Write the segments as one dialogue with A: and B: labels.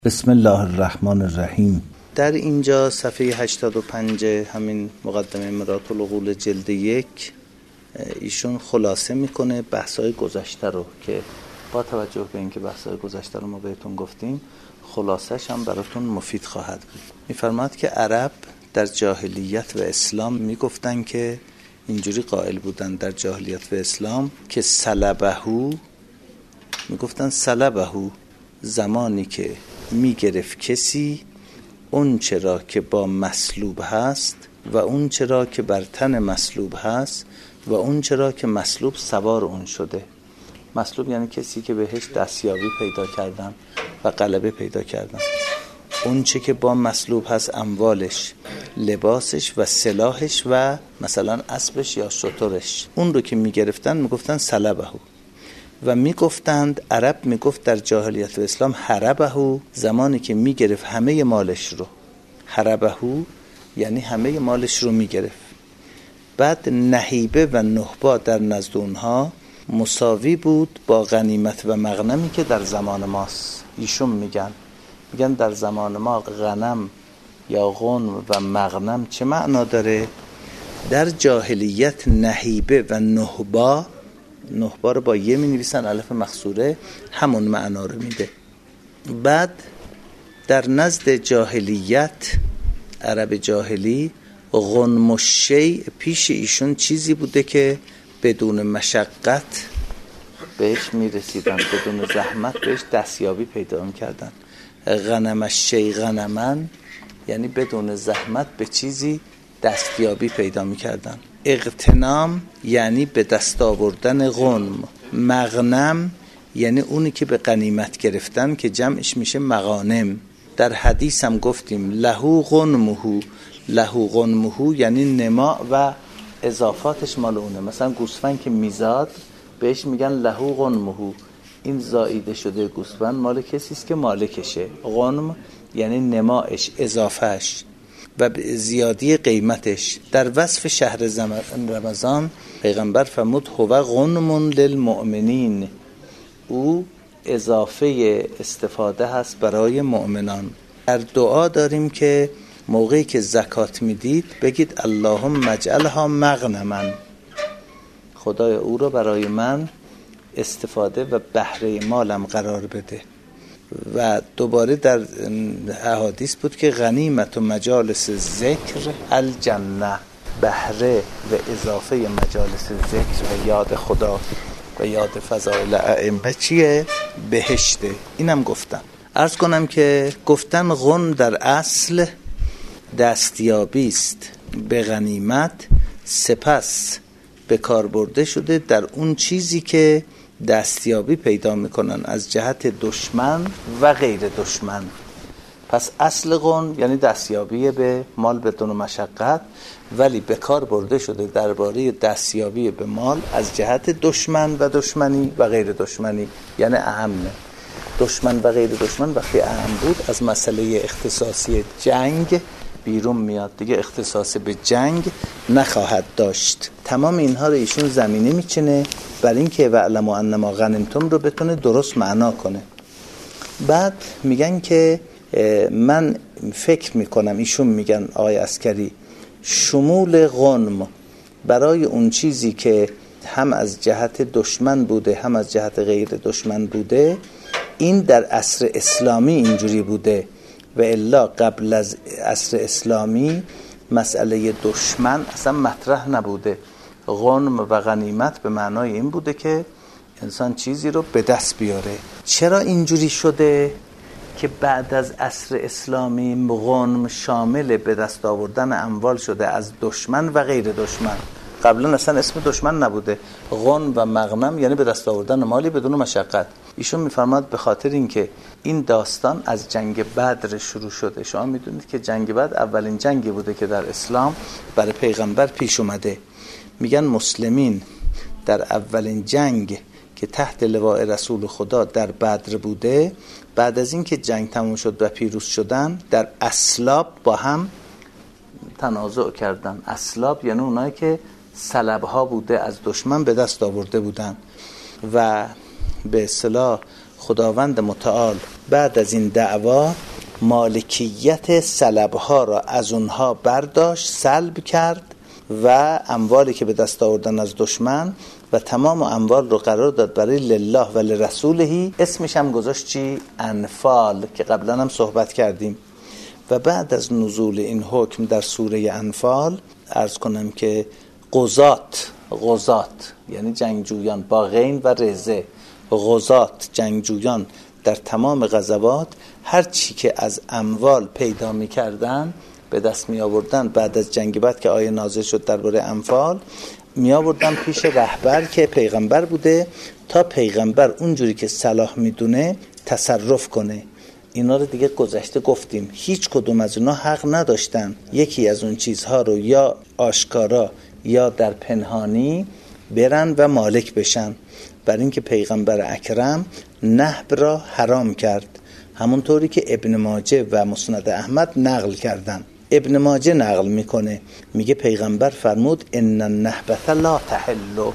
A: بسم الله الرحمن الرحیم.
B: در اینجا صفحه 85 همین مقدمه مرات العقول جلد 1 ایشون خلاصه میکنه بحث‌های گذشته رو که با توجه به اینکه بحث‌های گذشته رو ما بهتون گفتیم خلاصش هم براتون مفید خواهد بود. میفرماد که عرب در جاهلیت و اسلام میگفتن که اینجوری قائل بودن در جاهلیت و اسلام که سلبهو، میگفتن سلبهو زمانی که میگرفت کسی اون چرا که با مصلوب هست و اون چرا که بر تن مصلوب هست و اون چرا که مصلوب سوار اون شده. مصلوب یعنی کسی که بهش دستیابی پیدا کردن و غلبه پیدا کردن. اون چه که با مصلوب هست اموالش، لباسش و سلاحش و مثلا اسبش یا شترش، اون رو که میگرفتن میگفتن سلبهو. و میگفتند عرب میگفت در جاهلیت و اسلام حربهو، زمانی که میگرفت همه مالش رو. حربهو یعنی همه مالش رو میگرفت. بعد نهیبه و نهبا در نزد اونها مساوی بود با غنیمت و مغنمی که در زمان ماست. ایشون میگن در زمان ما غنم یا غنم و مغنم چه معنا داره؟ در جاهلیت نهیبه و نهبا رو با یه می نویسن الف مخصوره، همون معنا رو میده. بعد در نزد جاهلیت، عرب جاهلی، غنم الشیء پیش ایشون چیزی بوده که بدون مشقت بهش میرسیدن، بدون زحمت بهش دستیابی پیدا میکردن. غنم الشیء غنمن یعنی بدون زحمت به چیزی دستیابی پیدا میکردن. اغتنام یعنی به دست آوردن غنم. مغنم یعنی اونی که به غنیمت گرفتن که جمعش میشه مغانم. در حدیث هم گفتیم لهو غنمهو یعنی نما و اضافاتش مال اونه. مثلا گوسفند که میزاد بهش میگن لهو غنمهو، این زاییده شده گوسفند مال کسی است که مالکشه. غنم یعنی نماش، اضافهش و زیادی قیمتش. در وصف شهر رمضان پیغمبر فرمود هو غنم للمؤمنین، او اضافه استفاده هست برای مؤمنان. در دعا داریم که موقعی که زکات میدید بگید اللهم اجعلها مغنما، خدای او رو برای من استفاده و بهره مالم قرار بده. و دوباره در احادیث بود که غنیمت و مجالس ذکر الجنه، بهره و اضافه مجالس ذکر و یاد خدا و یاد فضائل ائمه چیه؟ بهشته. اینم گفتم. عرض کنم که گفتن غنم در اصل دستیابی است به غنیمت، سپس به کار برده شده در اون چیزی که دستیابی پیدا میکنن از جهت دشمن و غیر دشمن. پس اصل غنم یعنی دستیابی به مال بدون مشقت، ولی به کار برده شده درباره دستیابی به مال از جهت دشمن و دشمنی و غیر دشمنی، یعنی اهمه. دشمن و غیر دشمن وقتی اهم بود از مسئله اختصاصی جنگ بیرون میاد، دیگه اختصاص به جنگ نخواهد داشت. تمام اینها رو ایشون زمینه میچینه برای اینکه وعلموا انما غنمتم رو بتونه درست معنا کنه. بعد میگن که من فکر میکنم، ایشون میگن آقای عسکری، شمول غنم برای اون چیزی که هم از جهت دشمن بوده هم از جهت غیر دشمن بوده، این در عصر اسلامی اینجوری بوده و الا قبل از عصر اسلامی مسئله دشمن اصلا مطرح نبوده. غنم و غنیمت به معنای این بوده که انسان چیزی رو به دست بیاره. چرا اینجوری شده که بعد از عصر اسلامی غنم شامل به دست آوردن اموال شده از دشمن و غیر دشمن؟ قبلا اصلا اسم دشمن نبوده. غنم و مغنم یعنی به دست آوردن مالی بدون مشقت. ایشون میفرماد به خاطر اینکه این داستان از جنگ بدر شروع شده. شما میدونید که جنگ بدر اولین جنگی بوده که در اسلام برای پیغمبر پیش اومده. میگن مسلمین در اولین جنگ که تحت لواء رسول خدا در بدر بوده، بعد از اینکه جنگ تموم شد و پیروز شدن، در اسلاب با هم تنازع کردن. اسلاب یعنی اونایی که سلبها بوده از دشمن به دست آورده بودن و به اصطلاح خداوند متعال بعد از این دعوا مالکیت سلبها را از اونها برداشت، سلب کرد و اموالی که به دست آوردن از دشمن و تمام اموال رو قرار داد برای لله و لرسوله. اسمش هم گذاشت چی؟ انفال، که قبلا هم صحبت کردیم. و بعد از نزول این حکم در سوره انفال عرض کنم که غزات یعنی جنگجویان با غین و رزه، غزات جنگجویان در تمام غزوات هر چی که از اموال پیدا می کردن به دست می آوردن بعد از جنگ بعد که آیه نازل شد درباره انفال، می آوردن پیش رهبر که پیغمبر بوده تا پیغمبر اونجوری که صلاح می دونه تصرف کنه. اینا رو دیگه گذشته گفتیم، هیچ کدوم از اینا حق نداشتن یکی از اون چیزها رو یا آشکارا یا در پنهانی برن و مالک بشن، بر اینکه پیغمبر اکرم نهب را حرام کرد، همونطوری که ابن ماجه و مسند احمد نقل کردن. ابن ماجه نقل میکنه، میگه پیغمبر فرمود ان النهبة لا تحل،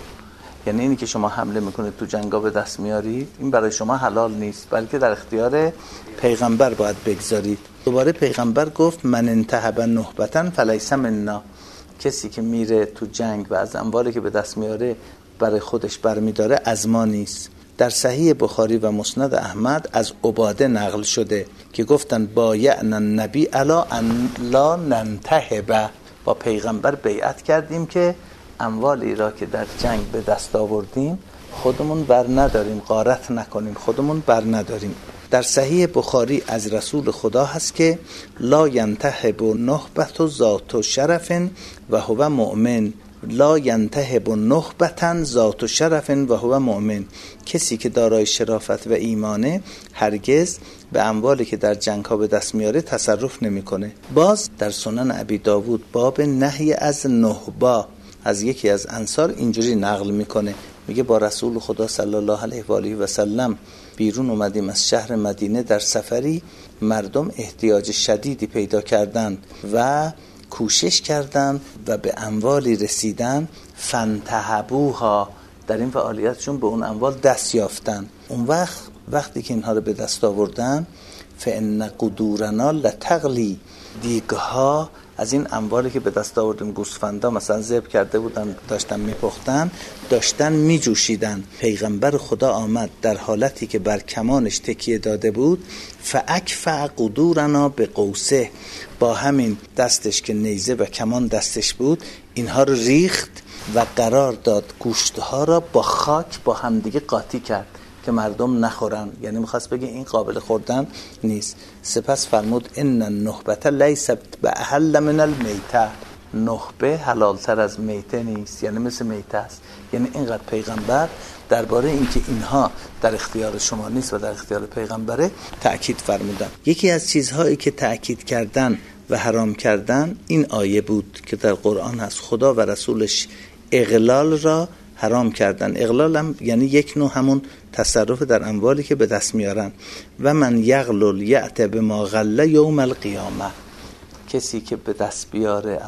B: یعنی اینی که شما حمله میکنید تو جنگا به دست میارید این برای شما حلال نیست، بلکه در اختیار پیغمبر باید بگذارید. دوباره پیغمبر گفت من انتهب نهبة فلیس منا، کسی که میره تو جنگ و از اموالی که به دست میاره برای خودش برمیداره از ما نیست. در صحیح بخاری و مسند احمد از عباده نقل شده که گفتن بایعنا النبی علی ان لا ننتهب، با پیغمبر بیعت کردیم که اموالی را که در جنگ به دست آوردیم خودمون بر نداریم، غارت نکنیم، خودمون بر نداریم. در صحیح بخاری از رسول خدا هست که لا ینتهب نهبة ذات شرف و هو مؤمن، لا ینتهب نهبة ذات شرف و هو مؤمن، کسی که دارای شرافت و ایمانه هرگز به اموالی که در جنگ ها به دست میاره تصرف نمیکنه. باز در سنن ابی داوود باب نهی از نهبا از یکی از انصار اینجوری نقل میکنه، میگه با رسول خدا صلی الله علیه و آله و سلم بیرون اومدیم از شهر مدینه، در سفری مردم احتیاج شدیدی پیدا کردن و کوشش کردن و به اموالی رسیدن، فانتهبوها، در این فعالیتشون به اون اموال دست یافتن. اون وقتی که اینها رو به دست آوردن فإن قدورنا لتغلی، دیگها از این اموالی که به دست آوردیم گوسفندا مثلا ذبح کرده بودن داشتن میپختن، داشتن میجوشیدن. پیغمبر خدا آمد در حالتی که بر کمانش تکیه داده بود، فاکفأ قدورنا بقوسه، با همین دستش که نیزه و کمان دستش بود اینها رو ریخت و قرار داد گوشتها را با خاک با همدیگه قاطی کرد که مردم نخورن، یعنی میخواست بگه این قابل خوردن نیست. سپس فرمود ان النهبة لیست باحل من المیته، نهبه حلالتر از میته نیست، یعنی مثل میته است. یعنی اینقدر پیغمبر درباره اینکه اینها در اختیار شما نیست و در اختیار پیغمبره تأکید فرمودن. یکی از چیزهایی که تأکید کردن و حرام کردن این آیه بود که در قرآن هست، خدا و رسولش اغلال را حرام کردن. اغلال هم یعنی یک نوع همون تصرف در اموالی که به دست میارن. و من یغلل یأت بما غل یوم القیامه، کسی که به دست بیاره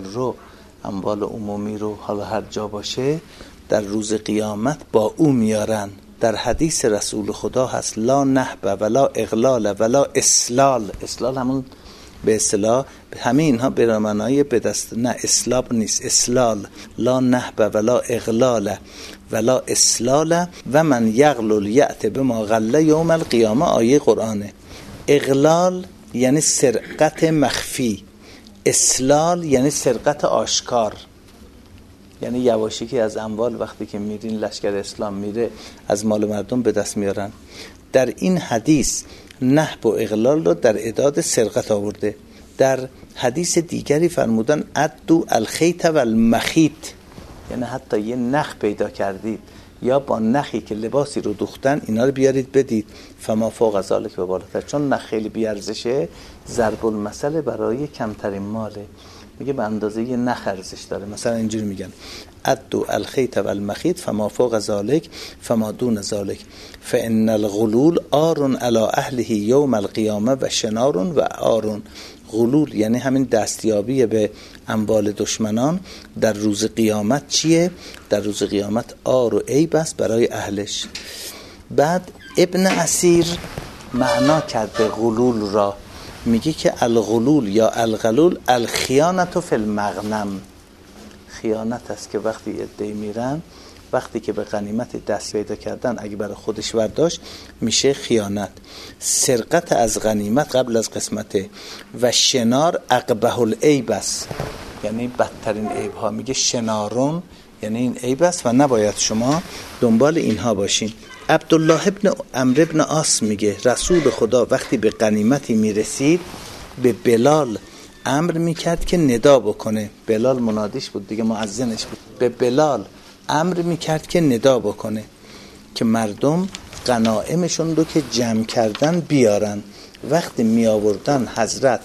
B: اموال عمومی رو حالا هر جا باشه در روز قیامت با او میارن. در حدیث رسول خدا هست لا نهب ولا اغلال ولا اسلال، اسلال همون به اصطلاح همه اینها به معنای به دست، نه اسلاب نیست، اسلال، لا نهب ولا اغلال ولا اسلال و من یغلل یأت بما غل یوم القیامه، آیه قرآنه. اغلال یعنی سرقت مخفی، اسلال یعنی سرقت آشکار، یعنی یواشکی که از اموال وقتی که میرین لشکر اسلام میره از مال مردم به دست میارن. در این حدیث نهب و اغلال رو در اعداد سرقت آورده. در حدیث دیگری فرمودن عدو الخیط و المخیط، یعنی حتی یه نخ پیدا کردید یا با نخی که لباسی رو دوختن اینا رو بیارید بدید، فما فوق ذلک به بالاتر، چون نخ خیلی بیارزشه، ضرب المثل برای کمترین ماله، میگه به اندازه یه نخ ارزش داره. مثلا اینجوری میگن عدو الخیط و المخیط فما فوق ذلک فما دون ذلک فان الغلول آر علی اهله یوم القیامه و شنار و آر. غلول یعنی همین دستیابی به اموال دشمنان در روز قیامت چیه؟ در روز قیامت آر و عیب است برای اهلش. بعد ابن اسیر معنا کرده غلول را، میگه که الغلول یا الغلول الخیانت فی المغنم، خیانت است که وقتی عده‌ای میرن، وقتی که به غنیمت دست پیدا کردن اگه برای خودش برداشت میشه خیانت. سرقت از غنیمت قبل از قسمته و شنار اقبح العیب است، یعنی بدترین عیب ها. میگه شنارون یعنی این عیب است و نباید شما دنبال اینها باشین. عبدالله ابن عمرو ابن عاص میگه رسول خدا وقتی به غنیمتی میرسید به بلال امر میکرد که ندا بکنه. بلال منادیش بود دیگه، مؤذنش بود. به بلال امر میکرد که ندا بکنه که مردم غنائمشون رو که جمع کردن بیارن. وقتی می آوردن حضرت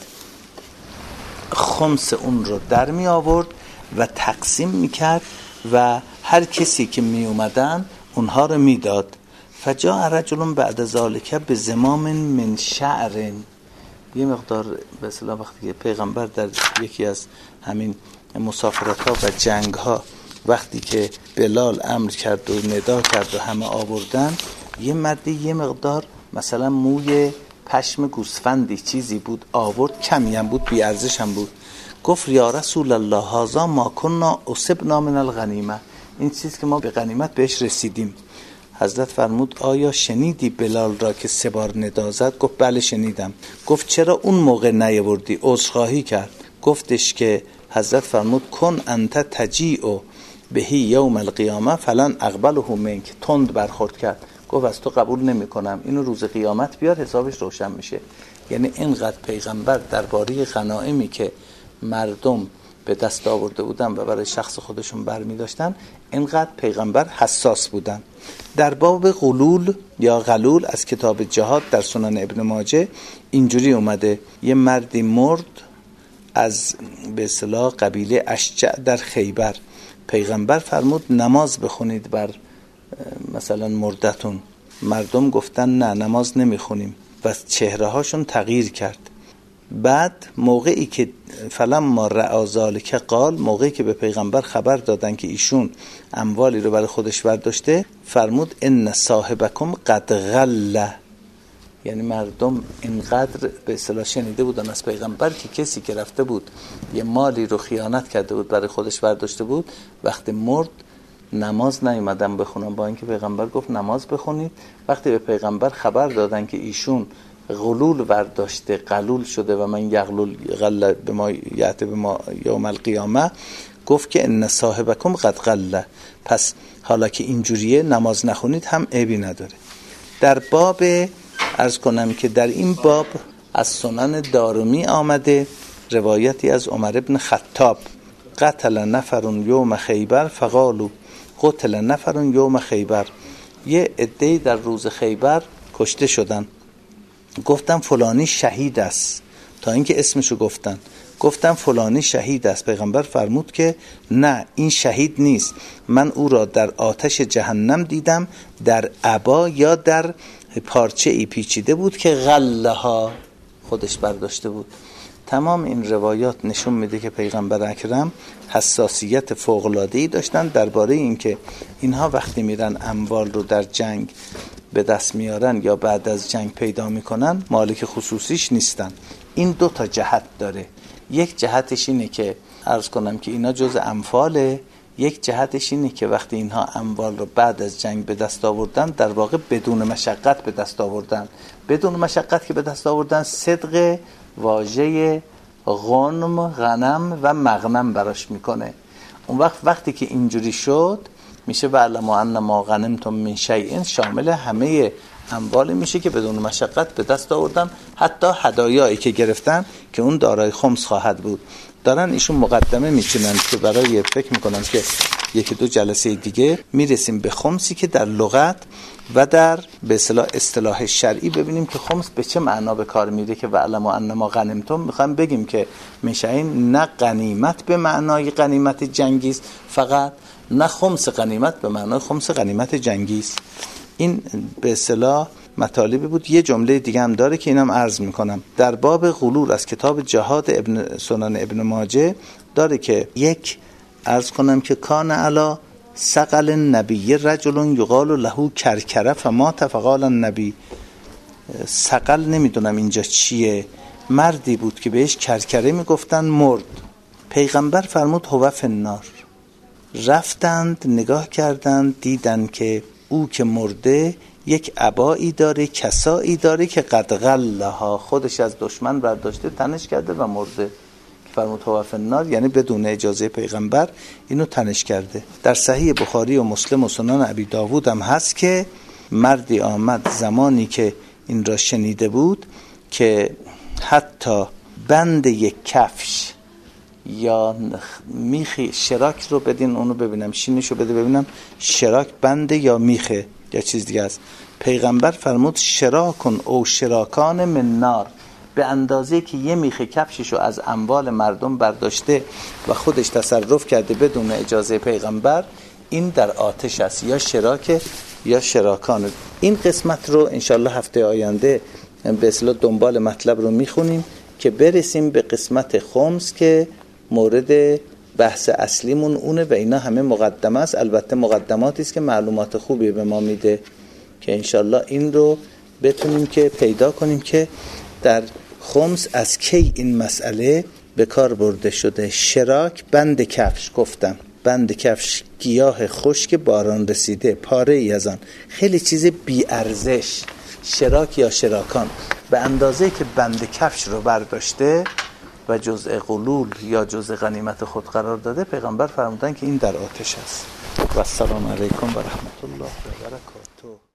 B: خمس اون رو در می آورد و تقسیم میکرد و هر کسی که می اومدن اونها رو می داد. فجاء رجل بعد ذالک بزمام من شعر، یه مقدار به اصطلاح وقتی پیغمبر در یکی از همین مسافرت ها و جنگ ها وقتی که بلال امر کرد و ندا کرد و همه آوردن، یه مردی یه مقدار مثلا موی پشم گوسفندی چیزی بود آورد، کمی هم بود، بی ارزش هم بود. گفت یا رسول الله هذا ما كنا اصبنا من الغنیمه، این چیز که ما به غنیمت بهش رسیدیم. حضرت فرمود آیا شنیدی بلال را که 3 بار ندا زد؟ گفت بله شنیدم. گفت چرا اون موقع نیاوردی؟ عذرخواهی کرد. گفتش که حضرت فرمود کن انت تجیع بهی یوم القیامه فلان اقبله منک، تند برخورد کرد. گفت از تو قبول نمی کنم، اینو روز قیامت بیار حسابش روشن میشه. یعنی اینقدر پیغمبر درباره غنایمی که مردم به دست آورده بودن و برای شخص خودشون برمی داشتن، اینقدر پیغمبر حساس بودن. در باب غلول یا غلول از کتاب جهاد در سنن ابن ماجه اینجوری اومده یه مردی مرد از به اصطلاح قبیله اشجع در خیبر. پیغمبر فرمود نماز بخونید بر مثلا مردتون. مردم گفتن نه نماز نمیخونیم و چهره هاشون تغییر کرد. بعد موقعی که فلما رأى ذلک قال، موقعی که به پیغمبر خبر دادن که ایشون اموالی رو برای خودش برداشته، فرمود ان صاحبکم قد غل، یعنی مردم اینقدر به اصطلاح شنیده بودن از پیغمبر که کسی که رفته بود یه مالی رو خیانت کرده بود برای خودش برداشته بود، وقتی مرد نماز نیومدن بخونن، با اینکه پیغمبر گفت نماز بخونید. وقتی به پیغمبر خبر دادن که ایشون غلول برداشته، غلول شده و من یغلل غل به ما یعت به ما یوم القیامه، گفت که ان صاحبکم قد غل، پس حالا که اینجوریه نماز نخونید هم عیبی نداره. در باب عرض کنم که در این باب از سنن دارمی آمده روایتی از عمر ابن خطاب قتل نفر یوم خیبر فقالوا قتل نفر یوم خیبر، یه عده‌ای در روز خیبر کشته شدن، گفتن فلانی شهید است، تا اینکه اسمشو گفتن فلانی شهید است. پیغمبر فرمود که نه این شهید نیست، من او را در آتش جهنم دیدم، در عبا یا در پارچه ای پیچیده بود که غلها خودش برداشته بود. تمام این روایات نشون میده که پیغمبر اکرم حساسیت فوق‌العاده‌ای داشتن درباره اینکه اینها وقتی میرن اموال رو در جنگ به دست میارن یا بعد از جنگ پیدا میکنن مالک خصوصیش نیستن. این 2 تا جهت داره. یک جهتش اینه که عرض کنم که اینا جز انفاله، یک جهتش اینه که وقتی اینها اموال رو بعد از جنگ به دست آوردن در واقع بدون مشقت به دست آوردن. بدون مشقت که به دست آوردن صدق واژه غنم، غنم و مغنم براش میکنه. اون وقتی که اینجوری شد میشه وعلم ان ما غنمتم من شیء، شامل همه اموال میشه که بدون مشقت به دست آوردن، حتی هدایایی که گرفتن که اون دارای خمس خواهد بود. دارن ایشون مقدمه میچینن که برای فکر میکنن که 1-2 جلسه دیگه میرسیم به خمسی که در لغت و در به اصطلاح شرعی ببینیم که خمس به چه معنا به کار میره. که وعلم ان ما غنمتم میخوایم بگیم که میشین نه غنیمت به معنای غنیمت جنگی است فقط، نه خمس غنیمت به معنای خمس غنیمت جنگی است. این به اصطلاح مطالبی بود. یه جمله دیگه هم داره که اینم عرض میکنم. در باب غلول از کتاب جهاد سنن ابن ماجه داره که یک عرض کنم که کان علی ثقل النبی رجل یقال له کرکره فمات فقال النبی، سقل نمیدونم اینجا چیه، مردی بود که بهش کرکره میگفتن، مرد. پیغمبر فرمود هو فی النار. رفتند نگاه کردند دیدن که او که مرده یک عبایی داره، کسایی داره که قد غلها، خودش از دشمن برداشته تنش کرده و مرده. فرمود هو فی النار یعنی بدون اجازه پیغمبر اینو تنش کرده. در صحیح بخاری و مسلم و سنن ابی داوود هم هست که مردی آمد زمانی که این را شنیده بود که حتی بند یک کفش یا میخی شراک رو بدین، اونو ببینم، شینشو بده ببینم شراک بنده یا میخه یا چیز دیگه است. پیغمبر فرمود شراکن او شراکان من نار، به اندازه که یه میخه کفششو از اموال مردم برداشته و خودش تصرف کرده بدون اجازه پیغمبر، این در آتش است، یا شراک یا شراکان. این قسمت رو انشالله هفته آینده به اصطلاح دنبال مطلب رو میخونیم که برسیم به قسمت خمس که مورد بحث اصلیمون اونه و اینا همه مقدمه است. البته مقدماتی است که معلومات خوبی به ما میده که انشالله این رو بتونیم که پیدا کنیم که در خمس از کی این مسئله به کار برده شده. شراک بند کفش، گفتم بند کفش گیاه خشک باران رسیده، پاره ای از آن، خیلی چیز بی ارزش. شراک یا شراکان به اندازه که بند کفش رو برداشته و جزء غلول یا جزء غنیمت خود قرار داده، پیغمبر فرمودن که این در آتش است. و السلام علیکم و رحمت الله و برکاته.